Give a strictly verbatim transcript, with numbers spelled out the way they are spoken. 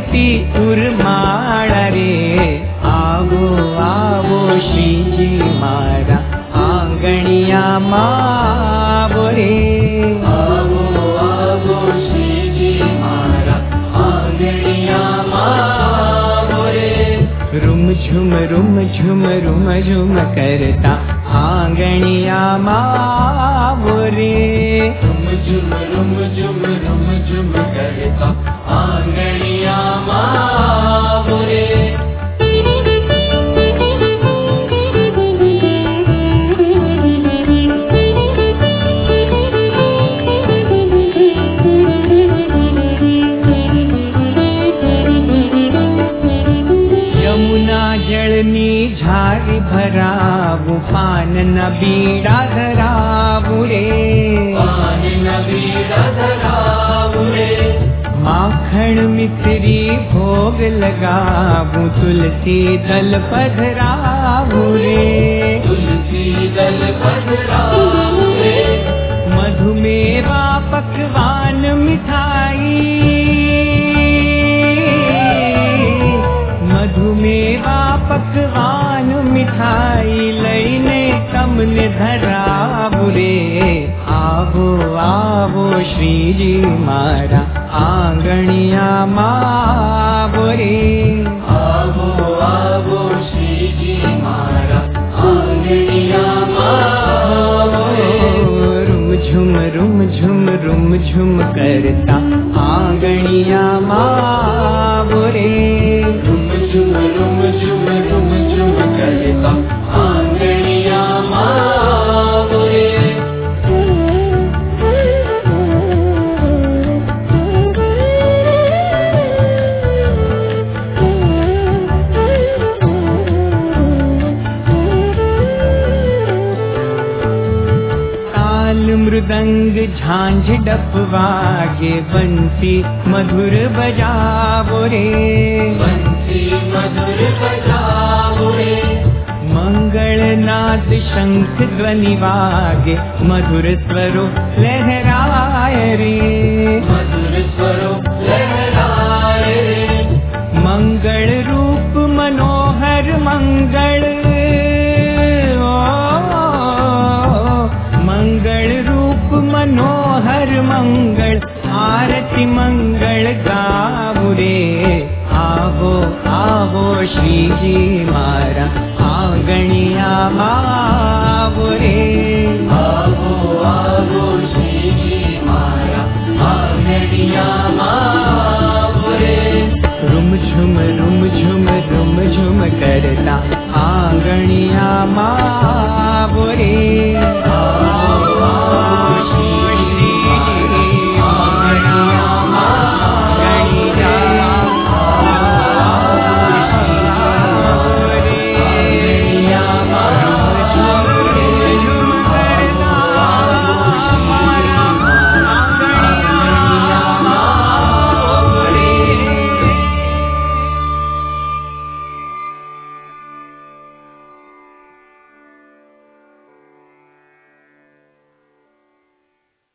मोती उर्माळा रे। आवो आवो श्रीजी मारा आंगणिया मावो रे। आवो आवो श्रीजी मारा आंगणिया मावो रे। रुम झुम रुम झुम रुम झुम करता आंगणिया मावो रे। रुम झुम रुम झुम रुम झुम करता आंगणिया मावो रे। जलनी झारी भरावू पान न बीड़ा धरावू रे। पान न बीड़ा धरावू रे। माखन मिश्री भोग लगावू तुलसी दल पधरावू रे। तुलसी दल पधरावू रे। मधुमेवा पकवान मिठाई। मधुमेवा पकवान मिठाई लईने तमने धरावू रे। आवो आवो श्रीजी मारा आंगणिया मावो रे। आवो आवो श्रीजी मारा आंगणिया मावो रे। रुम झुम रुम झुम रुम झुम करता आंगणिया मावो रे। रुम झुम रुम झुम रुम झुम करता आंगणिया मावो रे। मृदंग झांझ डप वागे बंसी मधुर बजावो रे। बंसी मधुर बजावो रे। मंगल नाद शंख ध्वनि वागे मधुर स्वरो लहराए रे। मधुर स्वरो लहराए रे। मंगल रूप मनोहर मंगल। मंगल रूप मनोहर मंगल आरती मंगल गावो रे। आवो आवो श्रीजी मारा आंगणिया मावो रे। आवो आवो श्रीजी मारा आंगणिया मावो रे। रुम झुम रुम झुम रुम झुम करता आंगणिया मावो रे।